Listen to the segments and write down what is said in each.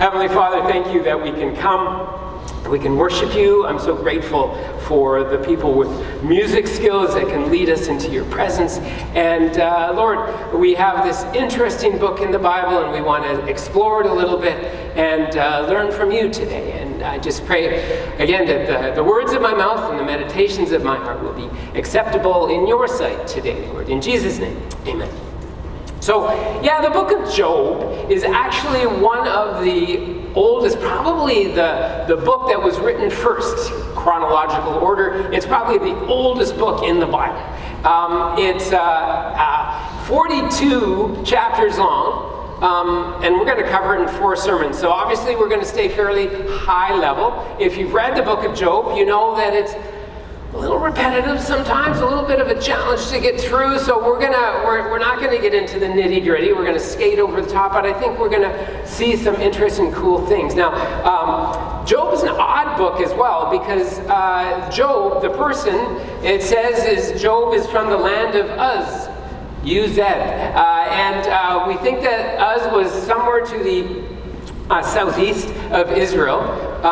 Heavenly Father, thank you that we can come, we can worship you. I'm so grateful for the people with music skills that can lead us into your presence. And Lord, we have this interesting book in the Bible, and we want to explore it a little bit and learn from you today. And I just pray, again, that the words of my mouth and the meditations of my heart will be acceptable in your sight today, Lord. In Jesus' name, amen. So, the book of Job is actually one of the oldest, probably the book that was written first, chronological order. It's probably the oldest book in the Bible. It's 42 chapters long, and we're going to cover it in 4 sermons. So obviously we're going to stay fairly high level. If you've read the book of Job, you know that it's a little repetitive sometimes, a little bit of a challenge to get through. So we're not going to get into the nitty-gritty. We're going to skate over the top, but I think we're going to see some interesting, cool things. Now, Job is an odd book as well, because Job, the person, it says Job is from the land of Uz, U-Z. And we think that Uz was somewhere to the southeast of Israel.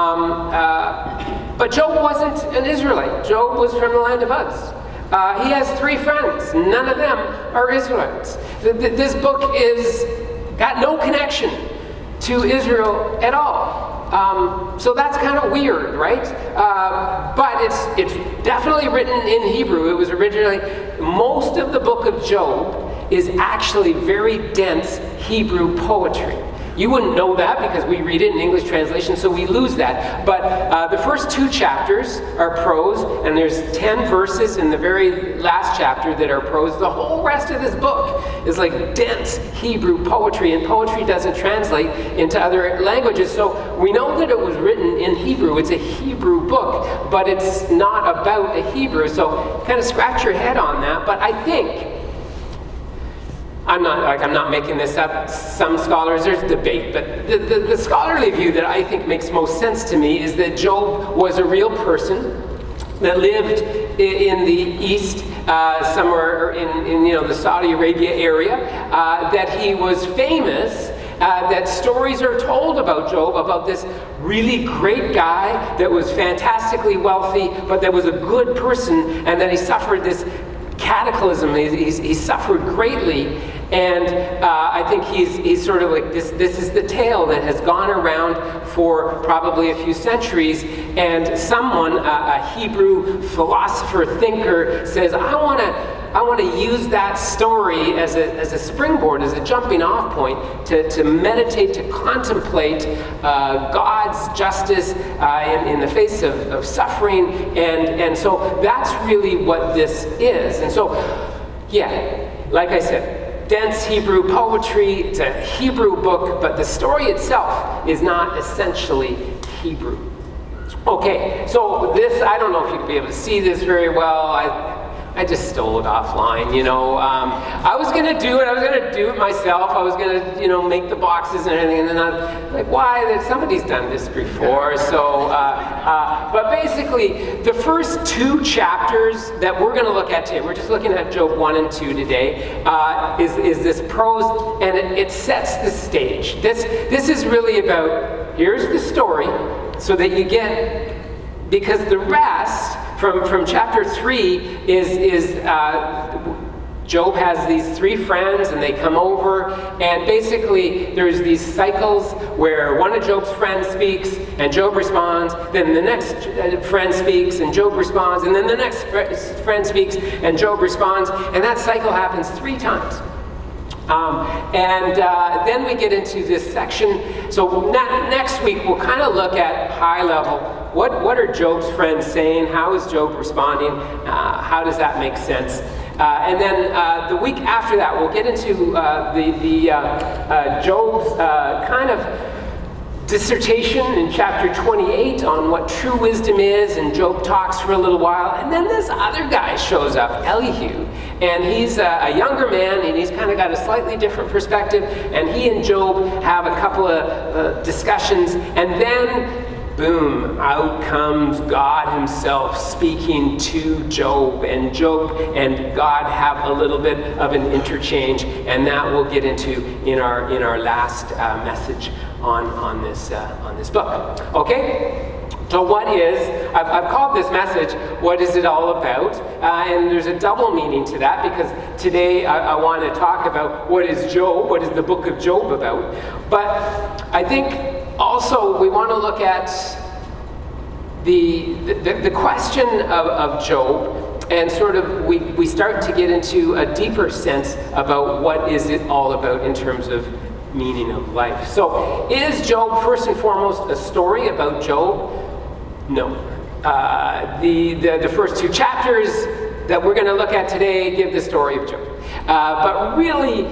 But Job wasn't an Israelite. Job was from the land of Uz. He has 3 friends. None of them are Israelites. This book is got no connection to Israel at all. So that's kind of weird, right? But it's definitely written in Hebrew. It was originally, most of the book of Job is actually very dense Hebrew poetry. You wouldn't know that because we read it in English translation, so we lose that. But the first 2 chapters are prose, and there's 10 verses in the very last chapter that are prose. The whole rest of this book is like dense Hebrew poetry, and poetry doesn't translate into other languages. So we know that it was written in Hebrew. It's a Hebrew book, but it's not about a Hebrew. So kind of scratch your head on that. But I think, I'm not making this up. Some scholars, there's debate, but the scholarly view that I think makes most sense to me is that Job was a real person that lived in the east, somewhere in the Saudi Arabia area, that he was famous, that stories are told about Job, about this really great guy that was fantastically wealthy, but that was a good person, and that he suffered this cataclysm. He suffered greatly, and I think he's sort of like this is the tale that has gone around for probably a few centuries, and someone, a Hebrew philosopher thinker, says, I want to use that story as a springboard, as a jumping off point to meditate, to contemplate God's justice in the face of suffering, and so that's really what this is. And so, like I said, dense Hebrew poetry. It's a Hebrew book, but the story itself is not essentially Hebrew. Okay, so this, I don't know if you can be able to see this very well. I just stole it offline, I was going to do it myself. I was going to, make the boxes and everything, and then I'm like, why? Somebody's done this before. So, but basically, the first 2 chapters that we're going to look at today, we're just looking at Job 1 and 2 today, is this prose, and it sets the stage. This is really about, here's the story, so that you get, because the rest, from chapter 3 is Job has these 3 friends, and they come over, and basically there's these cycles where one of Job's friends speaks and Job responds, then the next friend speaks and Job responds, and then the next friend speaks and Job responds, and that cycle happens 3 times. Then we get into this section. So next week we'll kind of look at high level. What are Job's friends saying? How is Job responding? How does that make sense? And then the week after that we'll get into Job's kind of dissertation in chapter 28 on what true wisdom is, and Job talks for a little while, and then this other guy shows up, Elihu, and he's a younger man, and he's kind of got a slightly different perspective, and he and Job have a couple of discussions, and then boom, out comes God himself speaking to Job, and Job and God have a little bit of an interchange, and that we'll get into in our last message on this book. Okay? So I've called this message, What is it all about? And there's a double meaning to that, because today I want to talk about what is Job, what is the book of Job about. But I think also we want to look at the question of Job, and sort of we start to get into a deeper sense about what is it all about in terms of meaning of life. So is Job first and foremost a story about Job? No. The first two chapters that we're going to look at today give the story of Job. But really,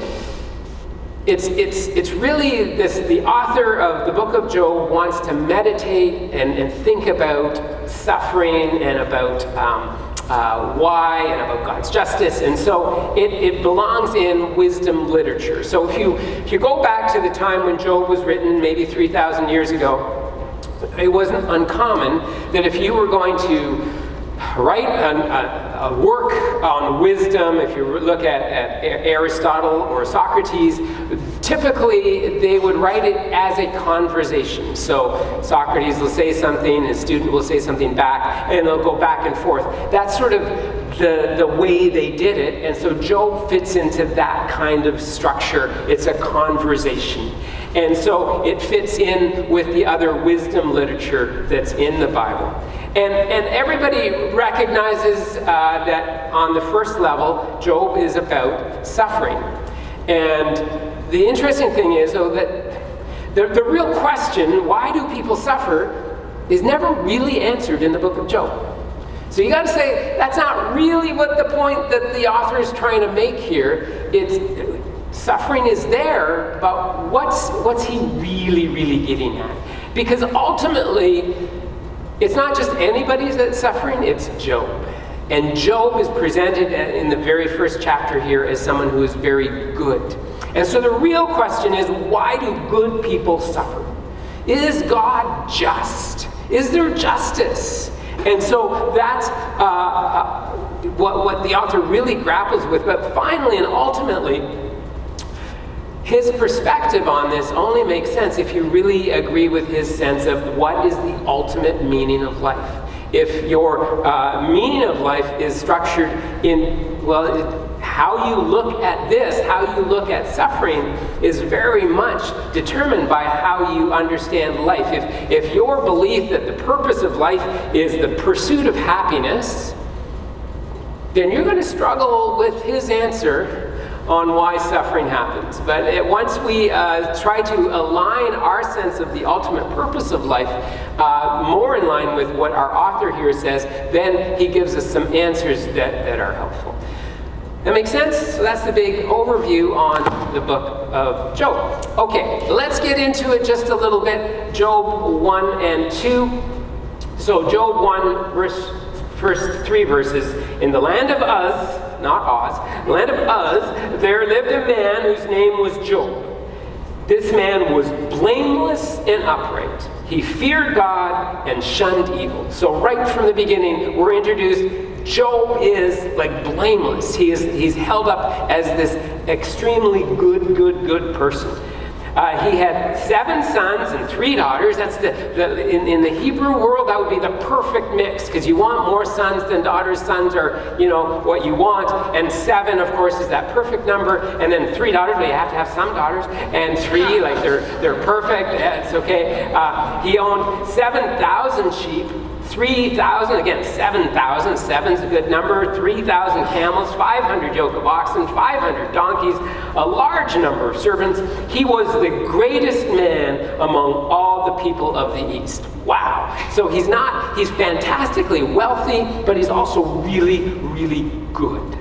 it's really the author of the book of Job wants to meditate and think about suffering and about why and about God's justice. And so it belongs in wisdom literature. So if you go back to the time when Job was written, maybe 3,000 years ago, it wasn't uncommon that if you were going to write a work on wisdom, if you look at Aristotle or Socrates, typically they would write it as a conversation. So Socrates will say something, his student will say something back, and they'll go back and forth. That's sort of the way they did it, and so Job fits into that kind of structure. It's a conversation. And so it fits in with the other wisdom literature that's in the Bible. And everybody recognizes that on the first level, Job is about suffering. And the interesting thing is, though, that the real question, why do people suffer, is never really answered in the book of Job. So you got to say, that's not really what the point that the author is trying to make here. Suffering is there, but what's he really getting at? Because ultimately, it's not just anybody that's suffering, it's Job. And Job is presented in the very first chapter here as someone who is very good. And so the real question is, why do good people suffer? Is God just? Is there justice? And so that's what the author really grapples with. But finally and ultimately, his perspective on this only makes sense if you really agree with his sense of what is the ultimate meaning of life. If your meaning of life is structured in, how you look at this, how you look at suffering is very much determined by how you understand life. If your belief that the purpose of life is the pursuit of happiness, then you're going to struggle with his answer on why suffering happens. But once we try to align our sense of the ultimate purpose of life more in line with what our author here says, then he gives us some answers that are helpful. That makes sense? So that's the big overview on the book of Job. Okay, let's get into it just a little bit. Job 1 and 2. So Job 1, first 3 verses. In the land of Uz, not Oz, the land of Uz, there lived a man whose name was Job. This man was blameless and upright. He feared God and shunned evil. So right from the beginning, we're introduced, Job is like blameless. He's held up as this extremely good person. He had 7 sons and 3 daughters. That's in the Hebrew world, that would be the perfect mix, because you want more sons than daughters. Sons are, what you want. And 7, of course, is that perfect number. And then 3 daughters, but you have to have some daughters. And 3, like they're perfect. Yeah, it's okay. He owned 7,000 sheep. 3,000, again, 7,000, 7's a good number, 3,000 camels, 500 yoke of oxen, 500 donkeys, a large number of servants. He was the greatest man among all the people of the East. Wow. So he's fantastically wealthy, but he's also really good.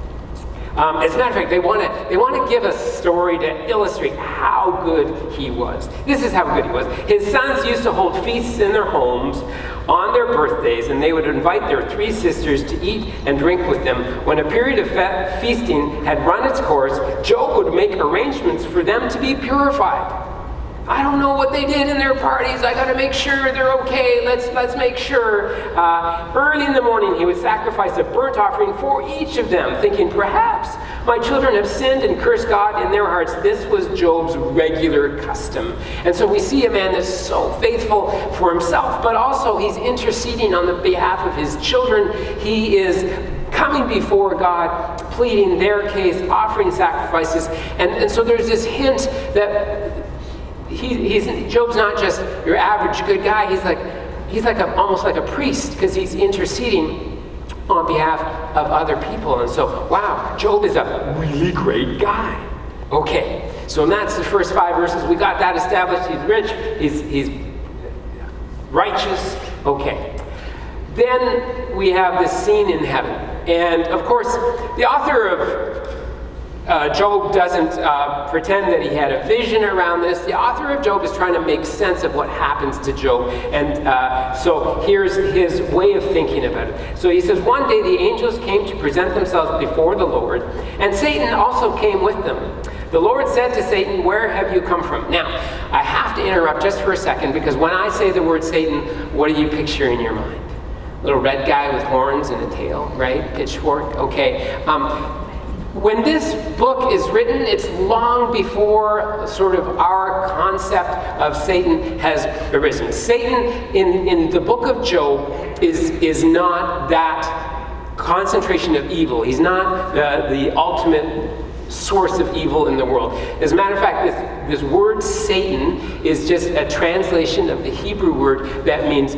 As a matter of fact, they want to give a story to illustrate how good he was. This is how good he was. His sons used to hold feasts in their homes on their birthdays, and they would invite their 3 sisters to eat and drink with them. When a period of feasting had run its course, Job would make arrangements for them to be purified. I don't know what they did in their parties. I got to make sure they're okay. Let's make sure. Early in the morning, he would sacrifice a burnt offering for each of them, thinking, perhaps my children have sinned and cursed God in their hearts. This was Job's regular custom. And so we see a man that's so faithful for himself, but also he's interceding on the behalf of his children. He is coming before God, pleading their case, offering sacrifices. And so there's this hint that Job's not just your average good guy. He's almost like a priest, because he's interceding on behalf of other people. And so, wow, Job is a really great guy. Okay, so that's the first 5 verses. We got that established. He's rich. He's righteous. Okay. Then we have this scene in heaven. And of course, the author of Job doesn't pretend that he had a vision around this. The author of Job is trying to make sense of what happens to Job. And so here's his way of thinking about it. So he says, one day the angels came to present themselves before the Lord, and Satan also came with them. The Lord said to Satan, where have you come from? Now, I have to interrupt just for a second, because when I say the word Satan, what do you picture in your mind? Little red guy with horns and a tail, right? Pitchfork. Okay. When this book is written, it's long before sort of our concept of Satan has arisen. Satan in the book of Job is not that concentration of evil. He's not the ultimate source of evil in the world. As a matter of fact, this word Satan is just a translation of the Hebrew word that means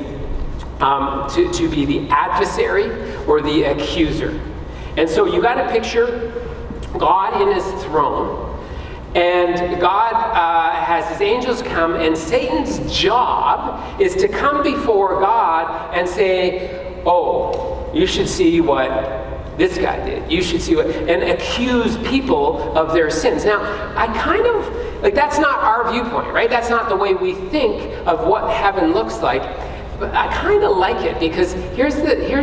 to be the adversary or the accuser. And so you got to picture God in his throne, and God has his angels come, and Satan's job is to come before God and say, oh, you should see what this guy did. You should see what, and accuse people of their sins. Now, I kind of, that's not our viewpoint, right? That's not the way we think of what heaven looks like. But I kind of like it, because here's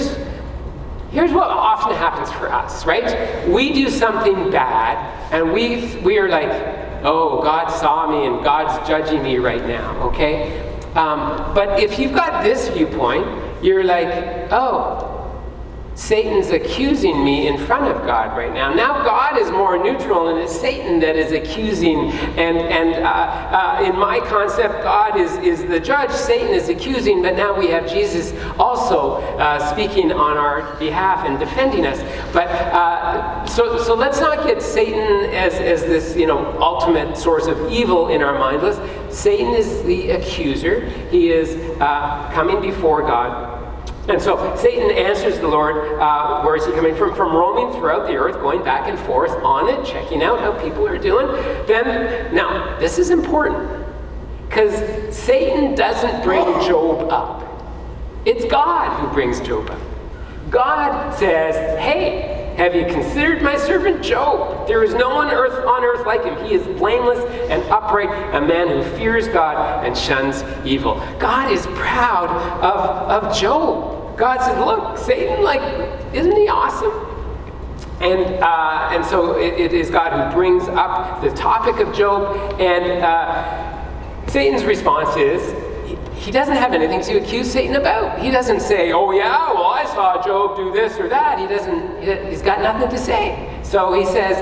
what often happens for us, right? We do something bad, and we are like, oh, God saw me and God's judging me right now, okay? But if you've got this viewpoint, you're like, oh, Satan's accusing me in front of God right now. Now God is more neutral, and it's Satan that is accusing. And in my concept, God is the judge, Satan is accusing, but now we have Jesus also speaking on our behalf and defending us. But so let's not get Satan as this ultimate source of evil in our mind. Satan is the accuser. He is coming before God. And so Satan answers the Lord, where is he coming from? From roaming throughout the earth, going back and forth on it, checking out how people are doing. Now, this is important, because Satan doesn't bring Job up. It's God who brings Job up. God says, hey, have you considered my servant Job? There is no one on earth like him. He is blameless and upright, a man who fears God and shuns evil. God is proud of Job. God says, look, Satan, isn't he awesome? And so it is God who brings up the topic of Job, and Satan's response is, he doesn't have anything to accuse Satan about. He doesn't say, oh yeah, well, I saw Job do this or that. He's got nothing to say. So he says,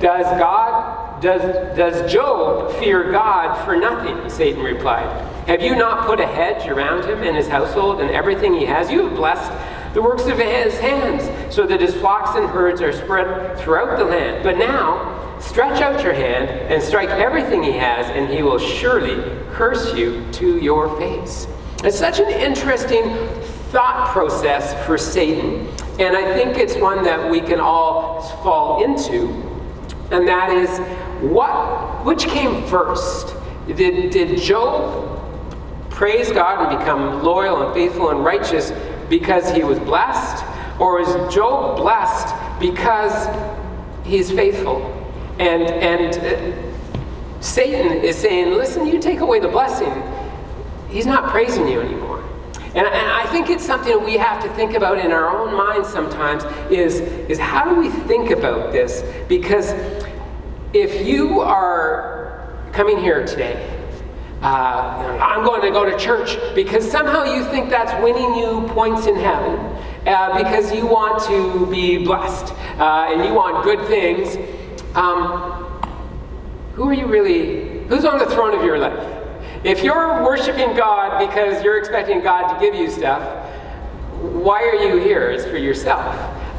does Job fear God for nothing? Satan replied. Have you not put a hedge around him and his household and everything he has? You have blessed the works of his hands, so that his flocks and herds are spread throughout the land. But now, stretch out your hand and strike everything he has, and he will surely curse you to your face. It's such an interesting thought process for Satan, and I think it's one that we can all fall into, and that is, which came first? Did Job praise God and become loyal and faithful and righteous because he was blessed? Or is Job blessed because he's faithful? And Satan is saying, listen, you take away the blessing, he's not praising you anymore. And I think it's something that we have to think about in our own minds sometimes, is how do we think about this? Because if you are coming here today, I'm going to go to church because somehow you think that's winning you points in heaven, because you want to be blessed and you want good things. Who's on the throne of your life? If you're worshiping God because you're expecting God to give you stuff, why are you here? It's for yourself.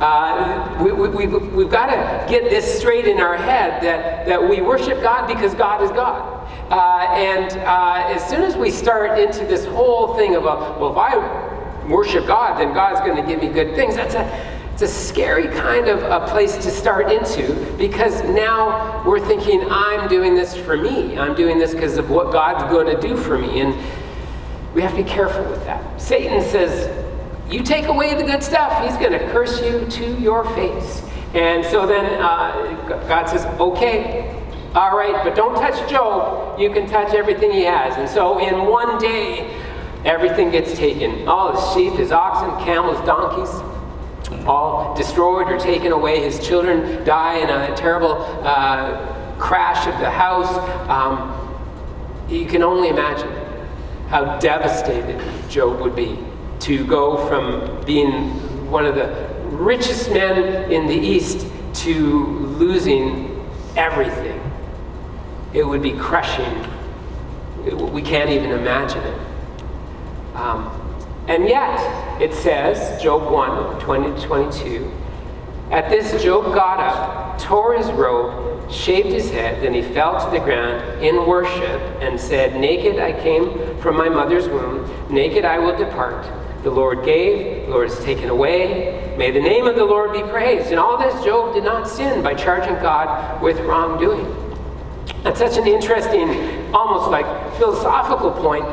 We've got to get this straight in our head that we worship God because God is God. And as soon as we start into this whole thing of, well, if I worship God, then God's going to give me good things, it's a scary kind of a place to start into, because now we're thinking, I'm doing this for me. I'm doing this because of what God's going to do for me. And we have to be careful with that. Satan says, you take away the good stuff, he's going to curse you to your face. And so then God says, okay, all right, but don't touch Job. You can touch everything he has. And so in one day, everything gets taken. All his sheep, his oxen, camels, donkeys, all destroyed or taken away. His children die in a terrible crash of the house. You can only imagine how devastated Job would be to go from being one of the richest men in the East to losing everything. It would be crushing. We can't even imagine it. And yet, it says, Job 1, 20-22, at this Job got up, tore his robe, shaved his head, then he fell to the ground in worship and said, naked I came from my mother's womb, naked I will depart. The Lord gave, the Lord has taken away. May the name of the Lord be praised. In all this, Job did not sin by charging God with wrongdoing. That's such an interesting, almost like philosophical point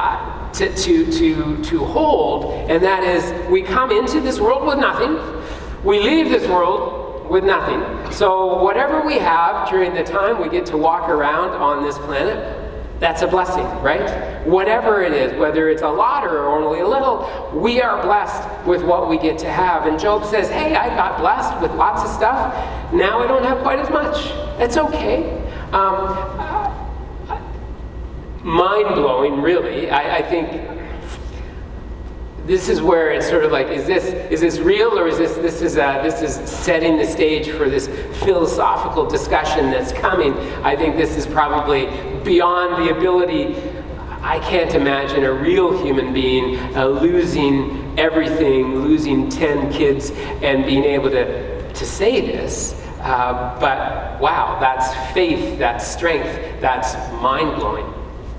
to hold, and that is, we come into this world with nothing, we leave this world with nothing. So whatever we have during the time we get to walk around on this planet, that's a blessing, right? Whatever it is, whether it's a lot or only a little, we are blessed with what we get to have. And Job says, hey, I got blessed with lots of stuff. Now I don't have quite as much. That's okay. Mind-blowing, really. I think this is where it's sort of like, is this real, or is this is setting the stage for this philosophical discussion that's coming? I think this is probably beyond the ability. I can't imagine a real human being losing everything, losing 10 kids, and being able to say this. But wow, that's faith, that's strength, that's mind-blowing.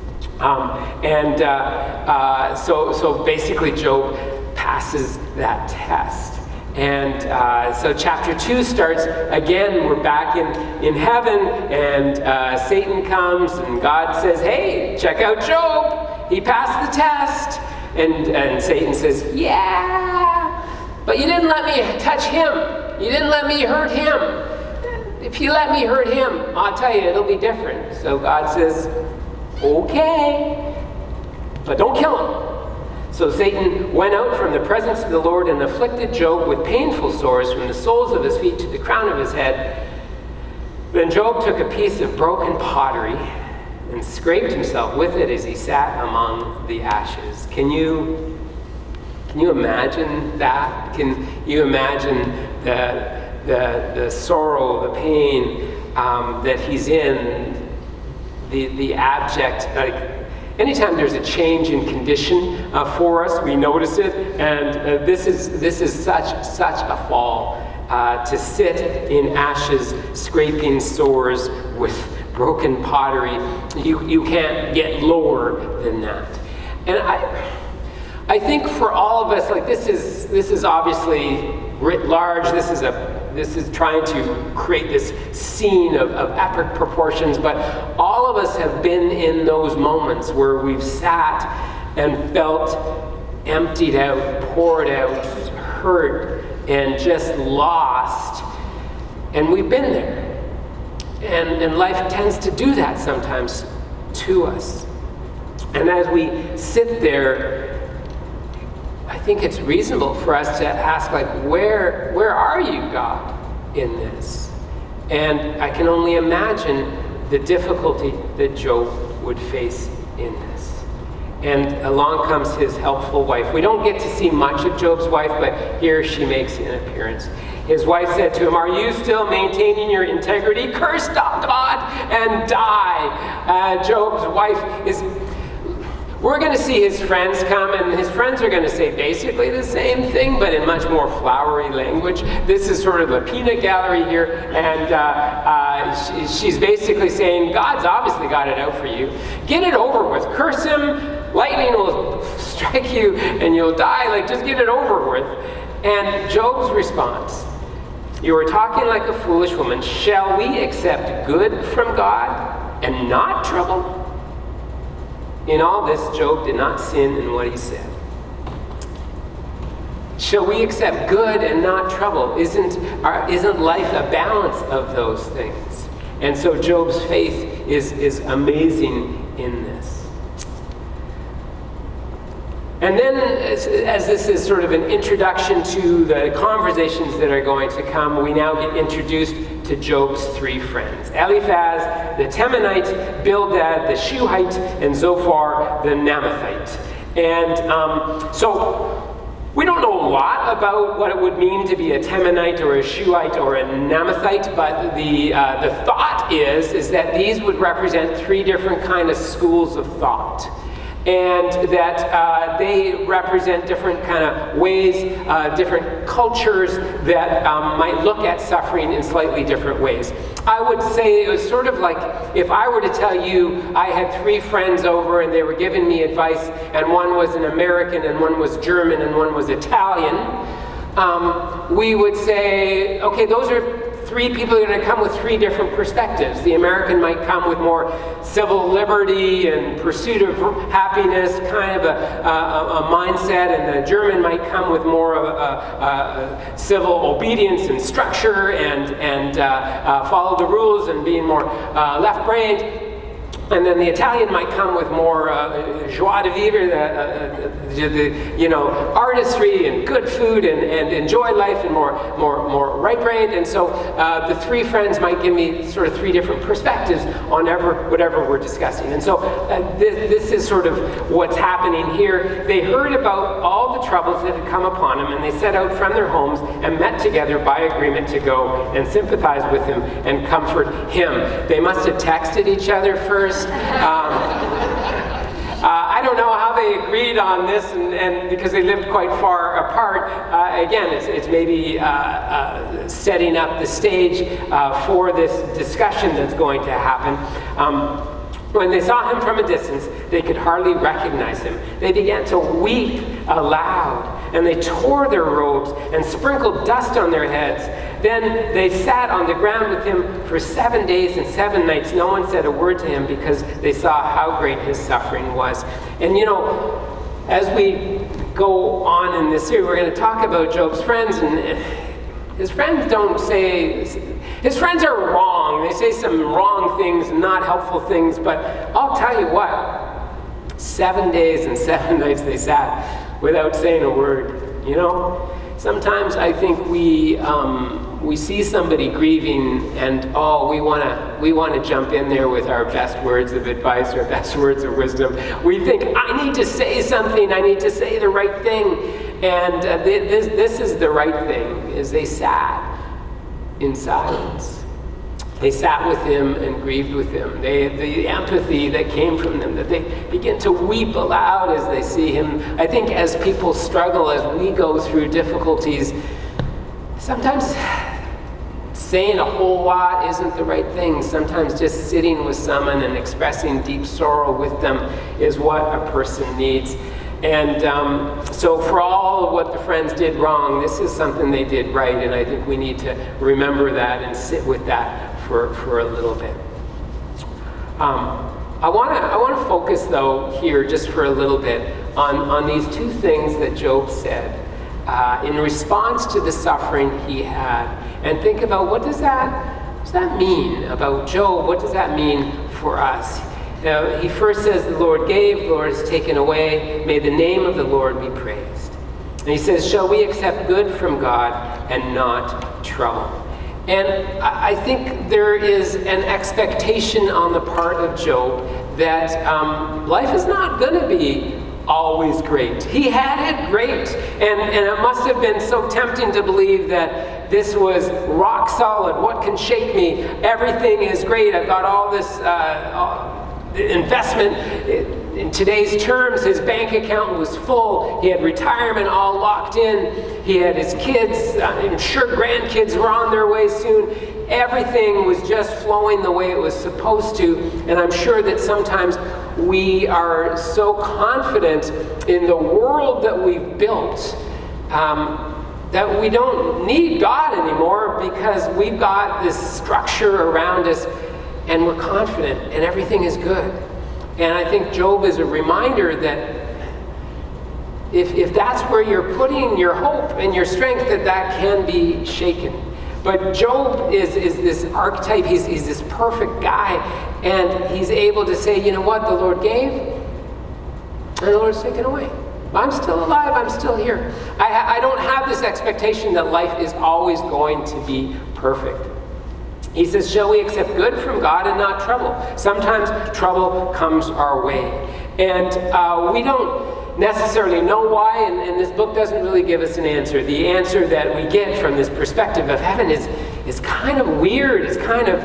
So basically Job passes that test. And so chapter 2 starts, again, we're back in heaven, and Satan comes, and God says, hey, check out Job. He passed the test. And Satan says, yeah, but you didn't let me touch him. You didn't let me hurt him. If you let me hurt him, I'll tell you, it'll be different. So God says, okay, but don't kill him. So Satan went out from the presence of the Lord and afflicted Job with painful sores from the soles of his feet to the crown of his head. Then Job took a piece of broken pottery and scraped himself with it as he sat among the ashes. Can you imagine that? Can you imagine the sorrow, the pain that he's in? The abject, like anytime there's a change in condition for us, we notice it, and this is such a fall to sit in ashes, scraping sores with broken pottery. You can't get lower than that. And I think for all of us, like this is obviously writ large. This is trying to create this scene of epic proportions, but all of us have been in those moments where we've sat and felt emptied out, poured out, hurt, and just lost. And we've been there. And life tends to do that sometimes to us. And as we sit there, I think it's reasonable for us to ask, like, where are you, God, in this? And I can only imagine the difficulty that Job would face in this. And along comes his helpful wife. We don't get to see much of Job's wife, but here she makes an appearance. His wife said to him, "Are you still maintaining your integrity? Curse God and die." Job's wife is... We're going to see his friends come, and his friends are going to say basically the same thing, but in much more flowery language. This is sort of a peanut gallery here, and she's basically saying, God's obviously got it out for you. Get it over with. Curse him. Lightning will strike you, and you'll die. Like, just get it over with. And Job's response, "You are talking like a foolish woman. Shall we accept good from God and not trouble?" In all this, Job did not sin in what he said. Shall we accept good and not trouble? Isn't life a balance of those things? And so Job's faith is amazing in this. And then, as this is sort of an introduction to the conversations that are going to come, we now get introduced to Job's three friends. Eliphaz, the Temanite, Bildad, the Shuhite, and Zophar, the Naamathite. And so we don't know a lot about what it would mean to be a Temanite or a Shuhite or a Naamathite, but the thought is that these would represent three different kind of schools of thought. And that they represent different kind of ways, different cultures that might look at suffering in slightly different ways. I would say it was sort of like if I were to tell you I had three friends over and they were giving me advice, and one was an American and one was German and one was Italian. We would say, okay, those are three people are going to come with three different perspectives. The American might come with more civil liberty and pursuit of happiness, kind of a mindset, and the German might come with more of a civil obedience and structure and follow the rules and being more left-brained. And then the Italian might come with more joie de vivre, the artistry and good food and enjoy life and more right-brained. And so the three friends might give me sort of three different perspectives on whatever we're discussing. And so this is sort of what's happening here. They heard about all the troubles that had come upon him, and they set out from their homes and met together by agreement to go and sympathize with him and comfort him. They must have texted each other first. I don't know how they agreed on this, and because they lived quite far apart. Again, it's maybe setting up the stage for this discussion that's going to happen. When they saw him from a distance, they could hardly recognize him. They began to weep aloud, and they tore their robes and sprinkled dust on their heads. Then they sat on the ground with him for 7 days and 7 nights. No one said a word to him because they saw how great his suffering was. And as we go on in this series, we're going to talk about Job's friends, and his friends don't say... His friends are wrong. They say some wrong things, not helpful things, but I'll tell you what. 7 days and 7 nights they sat without saying a word. Sometimes I think we see somebody grieving, and we want to jump in there with our best words of advice, our best words of wisdom. We think, I need to say something. I need to say the right thing. And this is the right thing, is they sat in silence. They sat with him and grieved with him. The empathy that came from them, that they begin to weep aloud as they see him. I think as people struggle, as we go through difficulties, sometimes saying a whole lot isn't the right thing. Sometimes just sitting with someone and expressing deep sorrow with them is what a person needs. And so for all of what the friends did wrong, this is something they did right, and I think we need to remember that and sit with that for a little bit. I want to focus, though, here just for a little bit on these two things that Job said in response to the suffering he had, and think about what does that mean about Job? What does that mean for us? He first says, the Lord gave, the Lord has taken away. May the name of the Lord be praised. And he says, shall we accept good from God and not trouble? And I think there is an expectation on the part of Job that life is not going to be always great. He had it great, and it must have been so tempting to believe that this was rock solid. What can shake me? Everything is great. I've got all this investment. In today's terms, his bank account was full. He had retirement all locked in. He had his kids. I'm sure grandkids were on their way soon. Everything was just flowing the way it was supposed to. And I'm sure that sometimes we are so confident in the world that we've built that we don't need God anymore, because we've got this structure around us and we're confident and everything is good. And I think Job is a reminder that if that's where you're putting your hope and your strength, that can be shaken. But Job is this archetype. He's this perfect guy, and he's able to say, you know what, the Lord gave, and the Lord's taken away. I'm still alive, I'm still here. I don't have this expectation that life is always going to be perfect. He says, shall we accept good from God and not trouble? Sometimes trouble comes our way. And we don't necessarily know why, and this book doesn't really give us an answer. The answer that we get from this perspective of heaven is kind of weird. It's kind of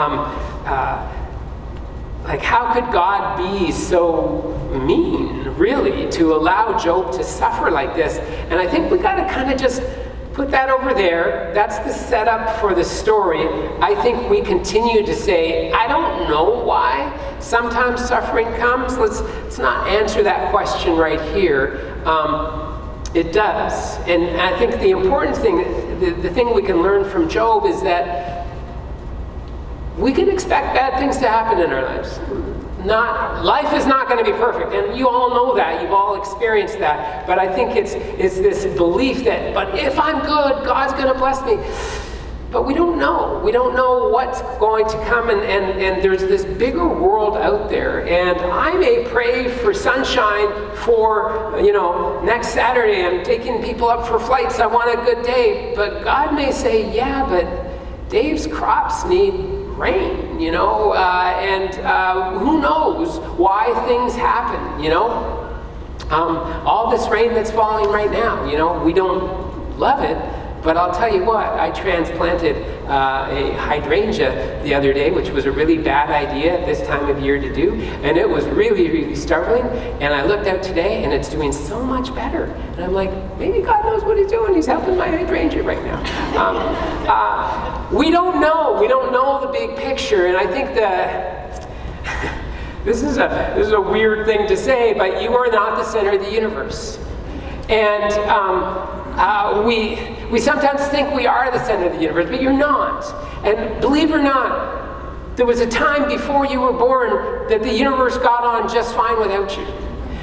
like, how could God be so mean, really, to allow Job to suffer like this? And I think we got to kind of just put that over there. That's the setup for the story. I think we continue to say, I don't know why sometimes suffering comes. Let's not answer that question right here. It does. And I think the important thing, the thing we can learn from Job is that we can expect bad things to happen in our lives. Life is not going to be perfect, and you all know that. You've all experienced that. But I think it's this belief that, but if I'm good, God's going to bless me. But we don't know. We don't know what's going to come, and there's this bigger world out there. And I may pray for sunshine for, next Saturday. I'm taking people up for flights. I want a good day. But God may say, yeah, but Dave's crops need rain, and who knows why things happen, all this rain that's falling right now, we don't love it, but I'll tell you what, I transplanted a hydrangea the other day, which was a really bad idea at this time of year to do, and it was really, really startling, and I looked out today and it's doing so much better, and I'm like, maybe God knows what he's doing. He's helping my hydrangea right now. We don't know the big picture, and I think that this is a weird thing to say, but you are not the center of the universe. And we sometimes think we are the center of the universe, but you're not. And believe it or not, there was a time before you were born that the universe got on just fine without you.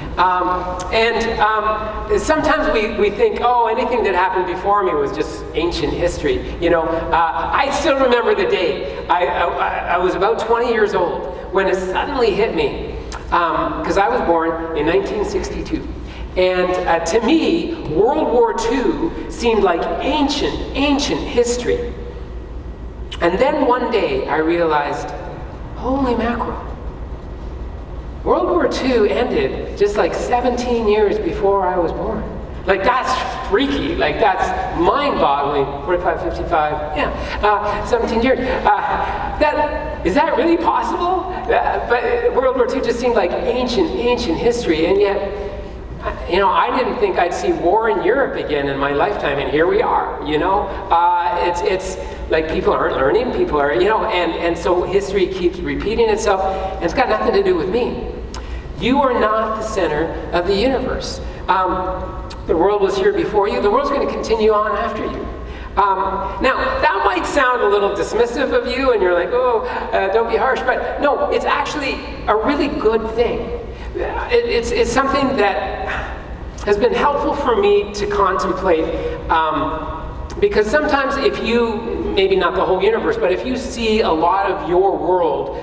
Sometimes we think, anything that happened before me was just ancient history. I still remember the day. I was about 20 years old when it suddenly hit me, because I was born in 1962. And to me, World War II seemed like ancient history. And then one day I realized, holy mackerel, World War II ended just like 17 years before I was born. Like, that's freaky. Like, that's mind-boggling. 45, 55, 17 years. Is that really possible? But World War II just seemed like ancient history, and yet, I didn't think I'd see war in Europe again in my lifetime, and here we are. It's like people aren't learning. People are, and so history keeps repeating itself, and it's got nothing to do with me. You are not the center of the universe. The world was here before you. The world's going to continue on after you. Now, that might sound a little dismissive of you, and you're like, don't be harsh. But no, it's actually a really good thing. It's something that has been helpful for me to contemplate, because sometimes if you, maybe not the whole universe, but if you see a lot of your world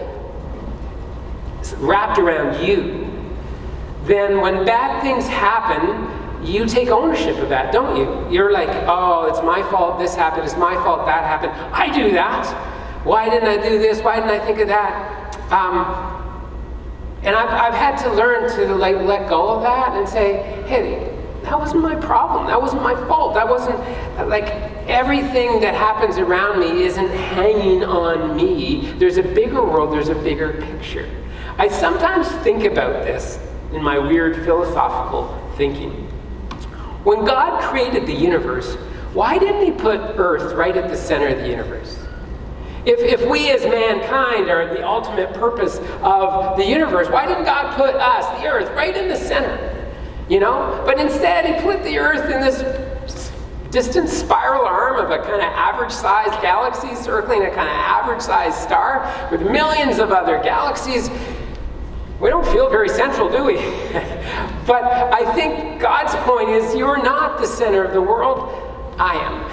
wrapped around you, then when bad things happen, you take ownership of that, don't you? You're like, oh, it's my fault, this happened, it's my fault, that happened. I do that. Why didn't I do this? Why didn't I think of that? And I've had to learn to let go of that and say, hey, that wasn't my problem. That wasn't my fault. That wasn't, everything that happens around me isn't hanging on me. There's a bigger world, there's a bigger picture. I sometimes think about this in my weird philosophical thinking. When God created the universe, why didn't he put Earth right at the center of the universe? If we as mankind are the ultimate purpose of the universe, why didn't God put us, the Earth, right in the center? But instead he put the Earth in this distant spiral arm of a kind of average-sized galaxy circling a kind of average-sized star with millions of other galaxies. We don't feel very central, do we? But I think God's point is, you're not the center of the world, I am.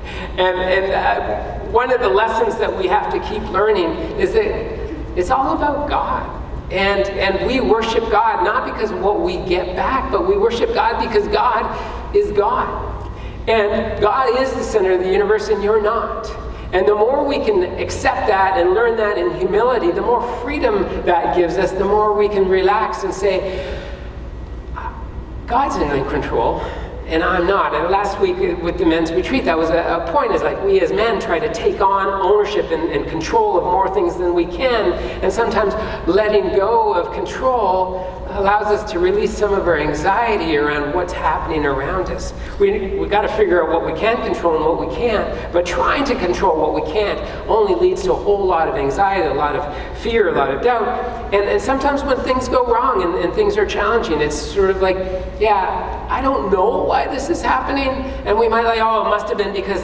And one of the lessons that we have to keep learning is that it's all about God. And we worship God not because of what we get back, but we worship God because God is God. And God is the center of the universe and you're not. And the more we can accept that and learn that in humility, the more freedom that gives us, the more we can relax and say, God's in control. And I'm not. And last week with the men's retreat, that was a point, is like we as men try to take on ownership and control of more things than we can. And sometimes letting go of control allows us to release some of our anxiety around what's happening around us. We got to figure out what we can control and what we can't. But trying to control what we can't only leads to a whole lot of anxiety, a lot of fear, a lot of doubt. And sometimes when things go wrong and things are challenging, it's sort of like, yeah, I don't know why this is happening. And we might like, oh, it must have been because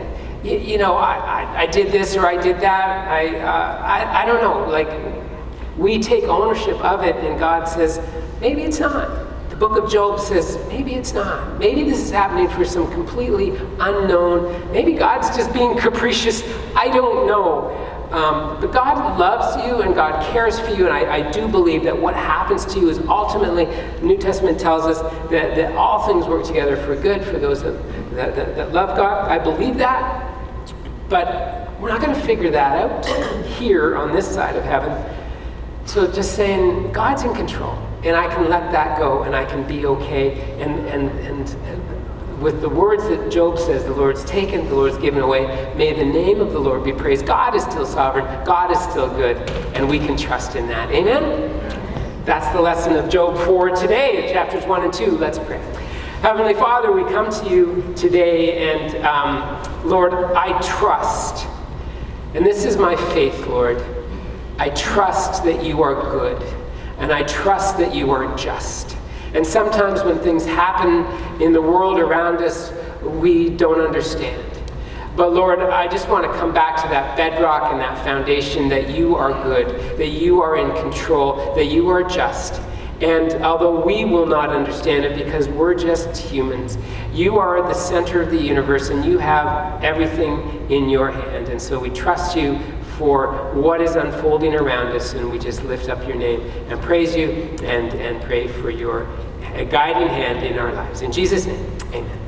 I did this or I did that. I don't know. Like, we take ownership of it, and God says, maybe it's not. The book of Job says, maybe it's not. Maybe this is happening for some completely unknown. Maybe God's just being capricious. I don't know. But God loves you and God cares for you, and I do believe that what happens to you is ultimately, the New Testament tells us that all things work together for good for those that love God. I believe that, but we're not going to figure that out here on this side of heaven. So just saying, God's in control, and I can let that go, and I can be okay, and with the words that Job says, the Lord's taken, the Lord's given away. May the name of the Lord be praised. God is still sovereign. God is still good. And we can trust in that. Amen? That's the lesson of Job 4 today, chapters 1 and 2. Let's pray. Heavenly Father, we come to you today, and Lord, I trust. And this is my faith, Lord. I trust that you are good. And I trust that you are just. And sometimes when things happen in the world around us, we don't understand. But Lord, I just want to come back to that bedrock and that foundation that you are good, that you are in control, that you are just. And although we will not understand it because we're just humans, you are the center of the universe and you have everything in your hand. And so we trust you for what is unfolding around us, and we just lift up your name and praise you and pray for your guiding hand in our lives. In Jesus' name, amen.